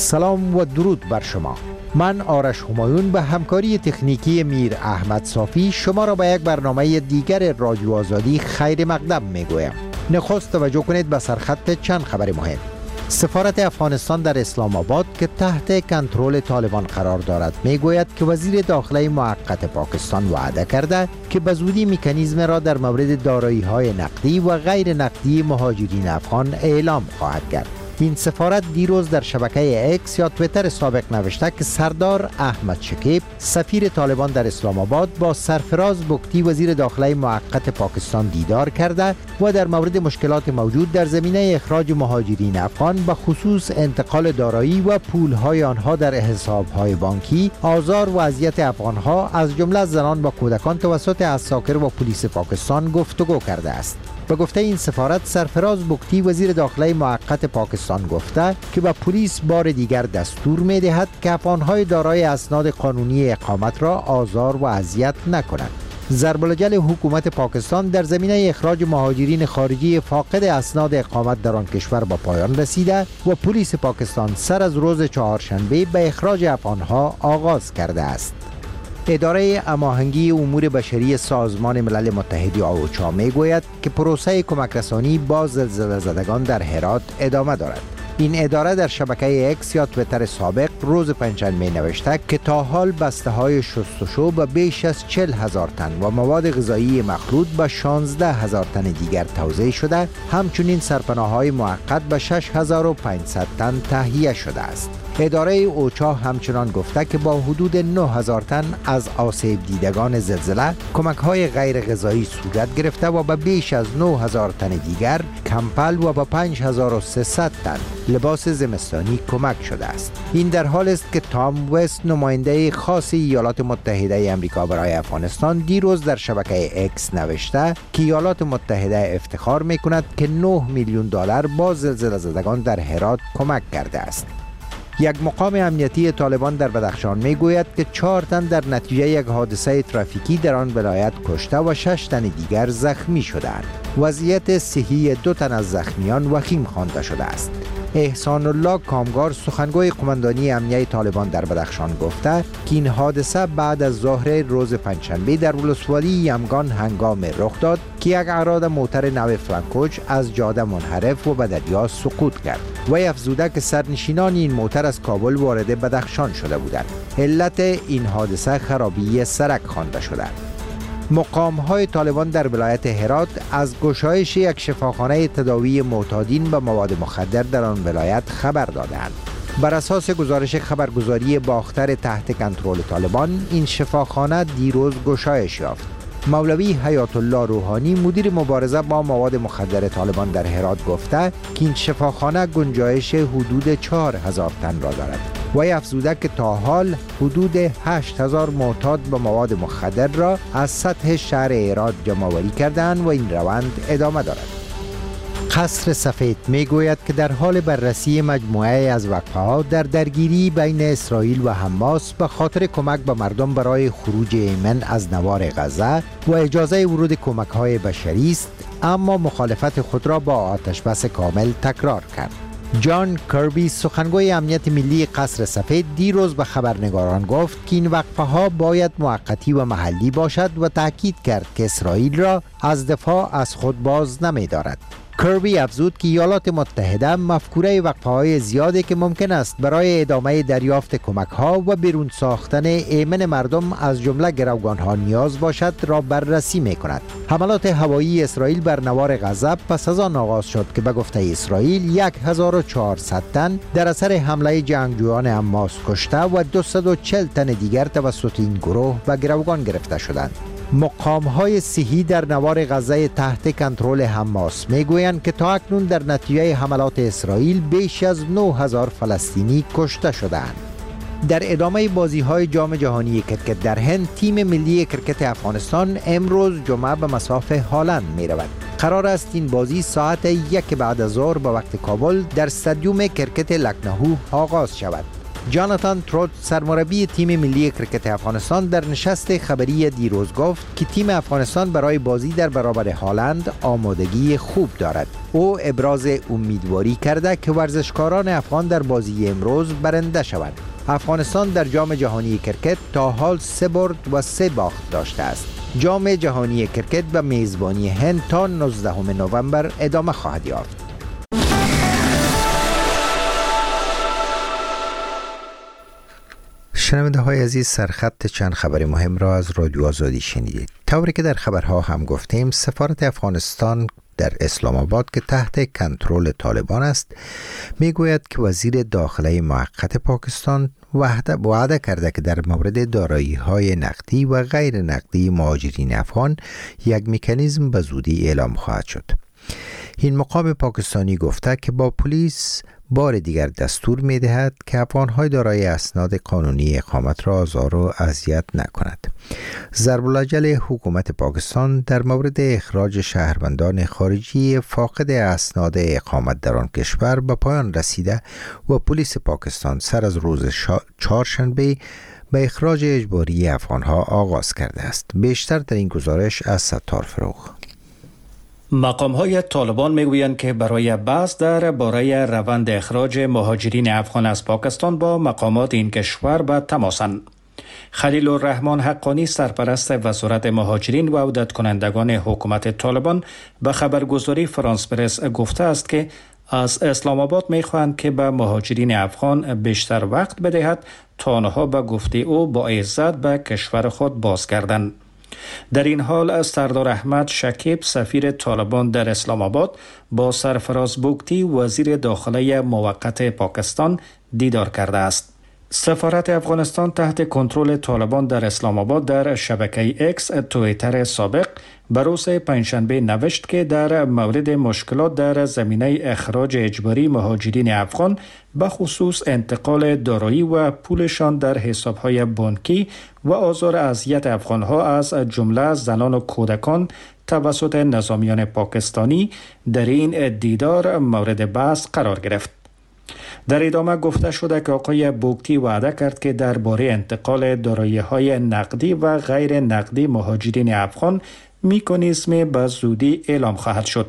سلام و درود بر شما. من آرش همایون به همکاری تکنیکی میر احمد صافی شما را به یک برنامه دیگر رادیو آزادی خیر مقدم می گویم. نخست توجه کنید به سرخط چند خبر مهم. سفارت افغانستان در اسلام آباد که تحت کنترل طالبان قرار دارد می گوید که وزیر داخله موقت پاکستان وعده کرده که به زودی مکانیزم را در مورد دارایی‌های نقدی و غیر نقدی مهاجرین افغان اعلام خواهد کرد. این سفارت دیروز در شبکه اکس یا تویتر سابق نوشته که سردار احمد شکیب سفیر طالبان در اسلام آباد با سرفراز بگتی وزیر داخله موقت پاکستان دیدار کرده و در مورد مشکلات موجود در زمینه اخراج مهاجرین افغان به خصوص انتقال دارایی و پولهای آنها در حسابهای بانکی، آزار و اذیت افغانها از جمله زنان و کودکان توسط عساکر و پلیس پاکستان گفتگو کرده است. به گفته این سفارت، سرفراز بگتی وزیر داخله موقت پاکستان گفته که به پلیس بار دیگر دستور می دهد که افغانهای دارای اسناد قانونی اقامت را آزار و اذیت نکنند. ضرب الجل حکومت پاکستان در زمینه اخراج مهاجرین خارجی فاقد اسناد اقامت در آن کشور به پایان رسیده و پلیس پاکستان سر از روز چهارشنبه به اخراج افغانها آغاز کرده است. اداره هماهنگی امور بشری سازمان ملل متحد اوچا می گوید که پروسه کمک رسانی با زلزله زدگان در هرات ادامه دارد. این اداره در شبکه اکس یا تویتر سابق روز پنجشنبه نوشته که تا حال بسته های شستشو به بیش از 40,000 تن و مواد غذایی مخلوط به 16,000 تن دیگر توزیع شده، همچنین سرپناه‌های موقت به 6,500 تن تهیه شده است. اداره اوچا همچنان گفته که با حدود 9,000 تن از آسیب دیدگان زلزله کمک‌های غیر غذایی صورت گرفته و به بیش از 9,000 تن دیگر کمپل و به 5,300 تن لباس زمستانی کمک شده است. این در حال است که تام وست، نماینده خاص ایالات متحده آمریکا برای افغانستان، دیروز در شبکه اکس نوشته که ایالات متحده افتخار می‌کند که 9 میلیون دلار با زلزله زدگان در هرات کمک کرده است. یک مقام امنیتی طالبان در بدخشان می گوید که 4 تن در نتیجه یک حادثه ترافیکی در آن ولایت کشته و 6 تن دیگر زخمی شدند. وضعیت صحی 2 تن از زخمیان وخیم خوانده شده است. احسان الله کامگار، سخنگوی قماندانی امنیه طالبان در بدخشان، گفته که این حادثه بعد از ظهر روز پنجشنبه در ولسوالی یمگان هنگام رخ داد که یک اعراد موتر نو فرانکوچ از جاده منحرف و به دریا سقوط کرد. وی افزوده که سرنشینان این موتر از کابل وارد بدخشان شده بودند. علت این حادثه خرابی سرک خوانده شده. مقام‌های طالبان در ولایت هرات از گشایش یک شفاخانه تداوی معتادین به مواد مخدر در آن ولایت خبر دادند. بر اساس گزارش خبرگزاری باختر تحت کنترل طالبان، این شفاخانه دیروز گشایش یافت. مولوی حیات الله روحانی، مدیر مبارزه با مواد مخدر طالبان در هرات، گفته که این شفاخانه گنجایش حدود 4,000 تن را دارد. وی افزوده که تا حال حدود 8,000 معتاد به مواد مخدر را از سطح شهر هرات جمع‌آوری کردند و این روند ادامه دارد. قصر سفید می گوید که در حال بررسی مجموعه از وقفه‌ها در درگیری بین اسرائیل و حماس به خاطر کمک به مردم برای خروج ایمن از نوار غزه و اجازه ورود کمک‌های بشری است، اما مخالفت خود را با آتش بس کامل تکرار کرد. جان کربی، سخنگوی امنیت ملی قصر سفید، دیروز به خبرنگاران گفت که این وقفه‌ها باید موقتی و محلی باشد و تاکید کرد که اسرائیل را از دفاع از خود باز نمی‌دارد. کربی افزود که ایالات متحده مفکوره وقفه‌های زیادی که ممکن است برای ادامه دریافت کمک‌ها و بیرون ساختن ایمن مردم از جمله گروگان‌ها نیاز باشد را بررسی می‌کند. حملات هوایی اسرائیل بر نوار غزه پس از آن آغاز شد که به گفته اسرائیل 1,400 تن در اثر حمله جنگجویان حماس کشته و 240 تن دیگر توسط این گروه به گروگان گرفته شدند. مقام‌های صحی در نوار غزه تحت کنترل حماس می‌گویند که تا اکنون در نتیجه حملات اسرائیل بیش از 9,000 فلسطینی کشته شدند. در ادامه بازی‌های جام جهانی کرکت در هند، تیم ملی کرکت افغانستان امروز جمعه به مصاف هالند می‌رود. قرار است این بازی ساعت 1 بعد از ظهر به وقت کابل در استادیوم کرکت لکنهو آغاز شود. جاناتان تروت سرمربی تیم ملی کرکت افغانستان در نشست خبری دیروز گفت که تیم افغانستان برای بازی در برابر هالند آمادگی خوب دارد. او ابراز امیدواری کرده که ورزشکاران افغان در بازی امروز برنده شوند. افغانستان در جام جهانی کرکت تا حال 3 برد و 3 باخت داشته است. جام جهانی کرکت به میزبانی هند تا 19 نوامبر ادامه خواهد یافت. شنونده های عزیز، سرخط چند خبر مهم را از رادیو آزادی شنیدید. طوری که در خبرها هم گفتیم، سفارت افغانستان در اسلام آباد که تحت کنترل طالبان است میگوید که وزیر داخله موقت پاکستان وعده کرده که در مورد دارایی‌های نقدی و غیر نقدی مهاجرین افغان یک مکانیزم به زودی اعلام خواهد شد. این مقام پاکستانی گفته که با پلیس بار دیگر دستور می دهد که افغان‌های دارای اسناد قانونی اقامت را آزار و اذیت نکند. ضرب الاجل حکومت پاکستان در مورد اخراج شهروندان خارجی فاقد اسناد اقامت در آن کشور به پایان رسیده و پلیس پاکستان سر از روز چهارشنبه به اخراج اجباری افغان‌ها آغاز کرده است. بیشتر در این گزارش از ستار فروغ. مقام‌های طالبان میگویند که برای بحث درباره روند اخراج مهاجرین افغان از پاکستان با مقامات این کشور به تماسند. خلیل الرحمن حقانی سرپرست وزارت مهاجرین و عودت کنندگان حکومت طالبان به خبرگزاری فرانس پرس گفته است که از اسلام آباد می‌خواهند که به مهاجرین افغان بیشتر وقت بدهد تا آنها به گفته او با عزت به کشور خود بازگردند. در این حال سردار احمد شکیب سفیر طالبان در اسلام آباد با سرفراز بوگتی وزیر داخله موقت پاکستان دیدار کرده است. سفارت افغانستان تحت کنترل طالبان در اسلام آباد در شبکه اکس توییتر سابق بروز پنجشنبه نوشت که در مورد مشکلات در زمینه اخراج اجباری مهاجرین افغان به خصوص انتقال دارایی و پولشان در حسابهای بانکی و آزار اذیت افغانها از جمله زنان و کودکان توسط نظامیان پاکستانی در این دیدار مورد بحث قرار گرفت. در ادامه گفته شده که آقای بوگتی وعده کرد که درباره انتقال دارایی‌های نقدی و غیر نقدی مهاجرین افغان مکانیزم به زودی اعلام خواهد شد.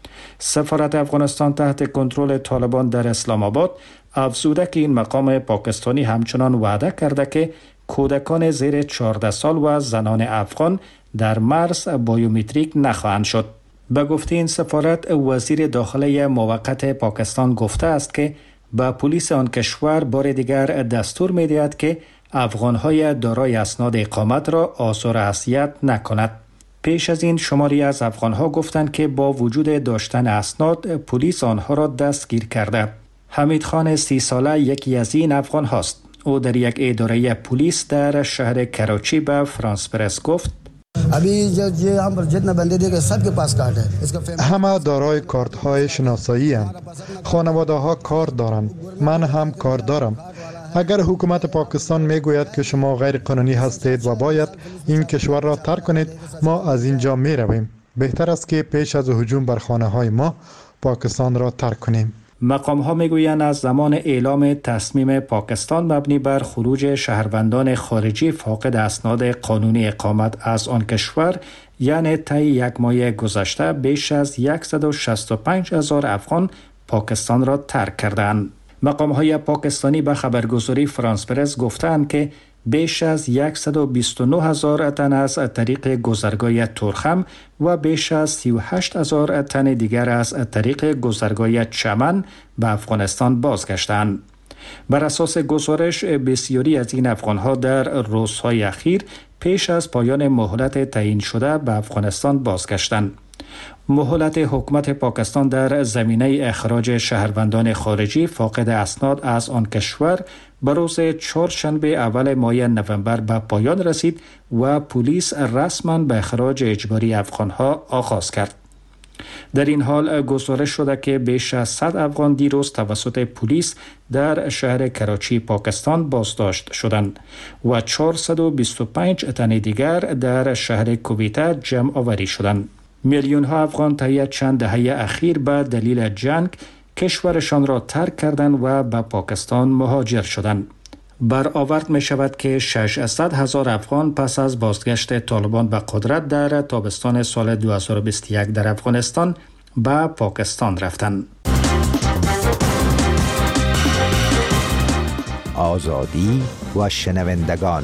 سفارت افغانستان تحت کنترل طالبان در اسلام آباد افزوده که این مقام پاکستانی همچنان وعده کرده که کودکان زیر 14 سال و زنان افغان در مرز بایومتریک نخواهند شد. به گفته این سفارت، وزیر داخله موقت پاکستان گفته است که به پلیس آن کشور بار دیگر دستور می‌دهد که افغان‌های دارای اسناد اقامت را آزار و اذیت نکند. پیش از این شماری از افغان‌ها گفتند که با وجود داشتن اسناد پلیس آنها را دستگیر کرده. حمید خان 30 ساله یکی از این افغان هاست. او در یک اداره پلیس در شهر کراچی به فرانس پرس گفت: همه دارای کارت های شناسایی هستند. خانواده ها کار دارند. من هم کار دارم. اگر حکومت پاکستان میگوید که شما غیر قانونی هستید و باید این کشور را ترک کنید، ما از اینجا می رویم. بهتر است که پیش از هجوم بر خانه های ما پاکستان را ترک کنیم. مقام ها میگویند از زمان اعلام تصمیم پاکستان مبنی بر خروج شهروندان خارجی فاقد اسناد قانونی اقامت از آن کشور، یعنی طی یک ماه گذشته بیش از 165,000 افغان پاکستان را ترک کردند. مقام های پاکستانی به خبرگزاری فرانس پرس گفتند که بیش از 129,000 تن از طریق گذرگاه تورخم و بیش از 38,000 تن دیگر از طریق گذرگاه چمن به افغانستان بازگشتند. بر اساس گزارش بسیاری از این افغانها در روزهای اخیر پیش از پایان مهلت تعیین شده به افغانستان بازگشتند. مهلت حکومت پاکستان در زمینه اخراج شهروندان خارجی فاقد اسناد از آن کشور به روز چهارشنبه اول ماه نوامبر به پایان رسید و پلیس رسما به اخراج اجباری افغانها آغاز کرد. در این حال گزارش شده که بیش از 100 افغان دیروز توسط پلیس در شهر کراچی پاکستان بازداشت شدند و 425 تن دیگر در شهر کویته جمع آوری شدند. میلیون ها افغان طی چند دهه اخیر به دلیل جنگ کشورشان را ترک کردند و به پاکستان مهاجر شدند. برآورد می شود که 600,000 افغان پس از بازگشت طالبان به قدرت در تابستان سال 2021 در افغانستان به پاکستان رفتند. آزادی و شنوندگان.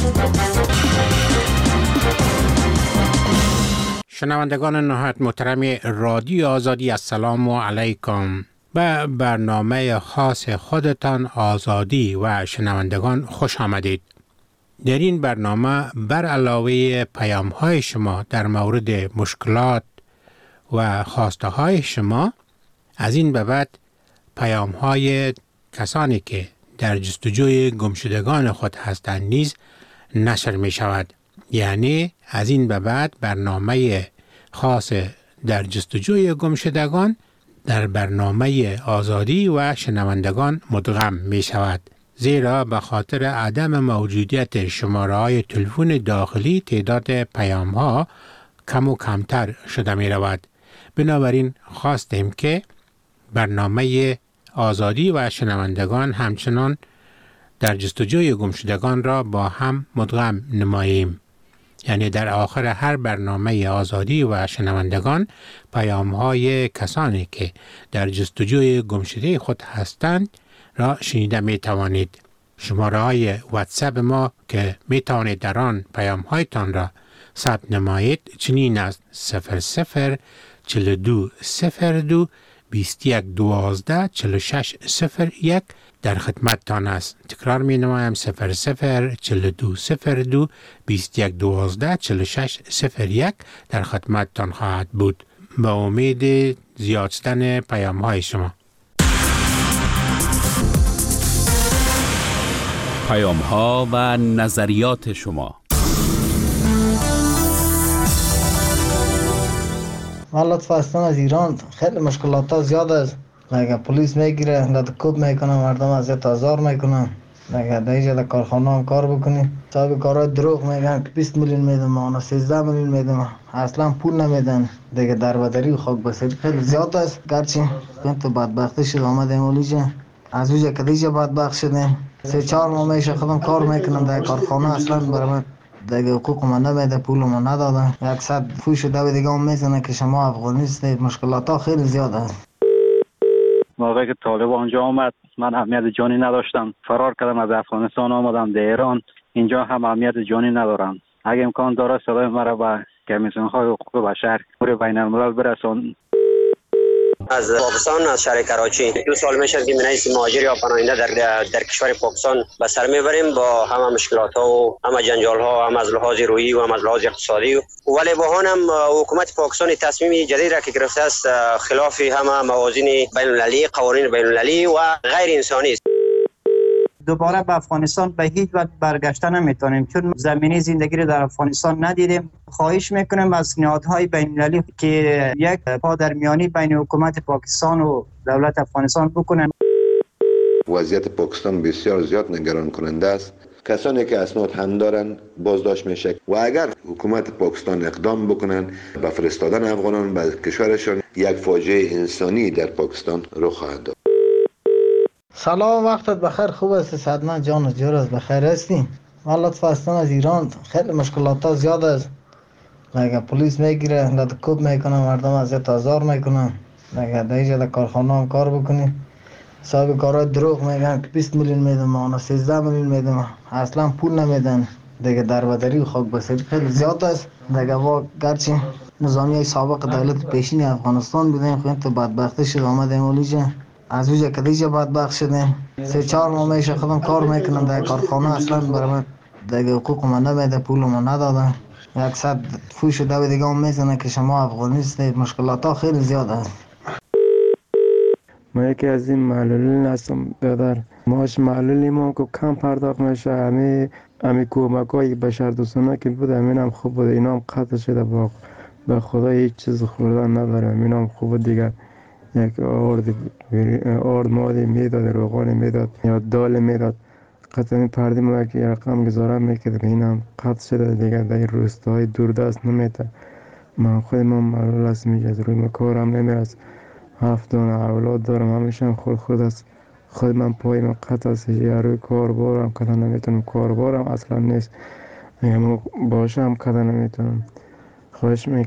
شنوندگان نهایت محترم رادیو آزادی، السلام علیکم. به برنامه خاص خودتان آزادی و شنوندگان خوش آمدید. در این برنامه بر علاوه پیام‌های شما در مورد مشکلات و خواسته های شما، از این به بعد پیام‌های کسانی که در جستجوی گمشدگان خود هستند نیز نشر می شود. یعنی از این به بعد برنامه خاص در جستجوی گمشدگان در برنامه آزادی و شنوندگان مدغم می شود، زیرا به خاطر عدم موجودیت شماره‌های تلفن داخلی تعداد پیام‌ها کم و کمتر شده می رود. بنابراین خواستیم که برنامه آزادی و شنوندگان همچنان در جستجوی گمشدگان را با هم مدغم نماییم. یعنی در آخر هر برنامه آزادی و شنوندگان پیام‌های کسانی که در جستجوی گمشده خود هستند را شنیده می توانید. شماره‌های واتساپ ما که می توانید در آن پیام‌هایتان را ثبت نمایید چنین است: 004202 2112 4601 در خدمتتان است. تکرار می نمایم: 004202 2112 4601 در خدمتتان خواهد بود. با امید زیاد شدن پیام های شما. پیام ها و نظریات شما. من لطفا هستم از ایران. خیلی مشکلات ها زیاد است. اگه پلیس میگیره لطکوب میکنه، مردم اذیت آزار میکنن. اگه در اینجا در کارخانه هم کار بکنی صاحب کارهای دروغ میگن که 20 میلیون میدم، اونا 13 میلیون میدم، اصلا پول نمیدن. دیگه دربدری و خاک بسیاری خیلی زیاد است. گرچه تو بدبختی شد آمدیم اولیجا از اوجا که دیجا بدبخت شدیم. 3-4 ماه میشه خودم کار میکنم در کارخانه، اصلا برای من دیگه حقوق من نمیده، پول من ندادن. 100 فوش دو دیگه هم میزنه که شما افغانیستید. مشکلات ها خیلی زیاد است. موقعی که طالب آنجا آمد من اهمیت جانی نداشتم، فرار کردم از افغانستان آمدم در ایران. اینجا هم اهمیت جانی ندارم. اگه امکان داره صدای مرا به کمیسیون‌های حقوق بشر بین الملل برسان. از پاکستان، از شهر کراچی 2 سال میشه که رئیس مهاجر یا پناهنده در کشور پاکستان به سر میبریم با همه مشکلات ها و همه جنجال ها، هم از لحاظ روحی و هم از لحاظ اقتصادی. ولی با هم حکومت پاکستان تصمیم جدید را که گرفته است خلاف همه موازین بین المللی، قوانین بین المللی و غیر انسانی است. دوباره به افغانستان به هیچ وجه برگشته نمیتونیم، چون زمینی زندگی رو در افغانستان ندیدیم. خواهش میکنم از نهادهای بین المللی که یک پادرمیانی بین حکومت پاکستان و دولت افغانستان بکنن. وضعیت پاکستان بسیار زیاد نگران کننده است. کسانی که اسناد هم دارن بازداشت میشه و اگر حکومت پاکستان اقدام بکنن به فرستادن افغانان به کشورشان، یک فاجعه انسانی در پاکستان رخ خواهد داد. سلام، وقتت بخیر. خوب است؟ صدمن جان جور است؟ بخیر هستی؟ من لطفا هستم از ایران. خیلی مشکلات ها زیاد است. اگه پلیس میگیره لطکوب میکنه، مردم اذیت آزار میکنن. اگه در اینجا در کارخانه هم کار بکنی صاحب کارهای دروغ میگن که 20 میلیون میدم، اونا 13 میلیون میدم، اصلا پول نمیدن. دیگه دربدری و خاک بسیاری خیلی زیاد است. دیگه با گرچه نظامی سابق دولت پیشین افغانستان بودیم، خیلی تو بدبختی شد آمدیم اولیجا از اوجا که دیجا بدبخت شدیم. 3-4 ماه میشه خودم کار میکنم در کارخانه، اصلا برای من دیگه حقوق من نمیده، پول من ندادن. 100 فوش دو دیگه هم میزنه که شما افغانیستید. مشکلات ها خیلی زیاد است. ما یکی از این معلولین هستم برادر. ماش معلولی ما که کم پرداخت میشه. همه کمک‌های بشردوستانه که بود همینم خوب بود، اینا هم قطع شده. به خدا هیچ چیز خوردن ندارم. اینا هم خوب دیگر یک آرد مادی میداد، روغانی میداد یا دال میداد. قطعا پردی ما یک رقم گذاره میکرد که اینم قطع شده دیگر. در روستاهای دوردست نمیده. من خودم معلول هستم، از روی کارم نمیرسم. 7 اولاد دارم، همیشه خود است. خود من پایم قطع است، روی کاربارم کدن نمیتونم، کاربارم اصلا نیست، میگم باشم کدن نمیتونم. خواهش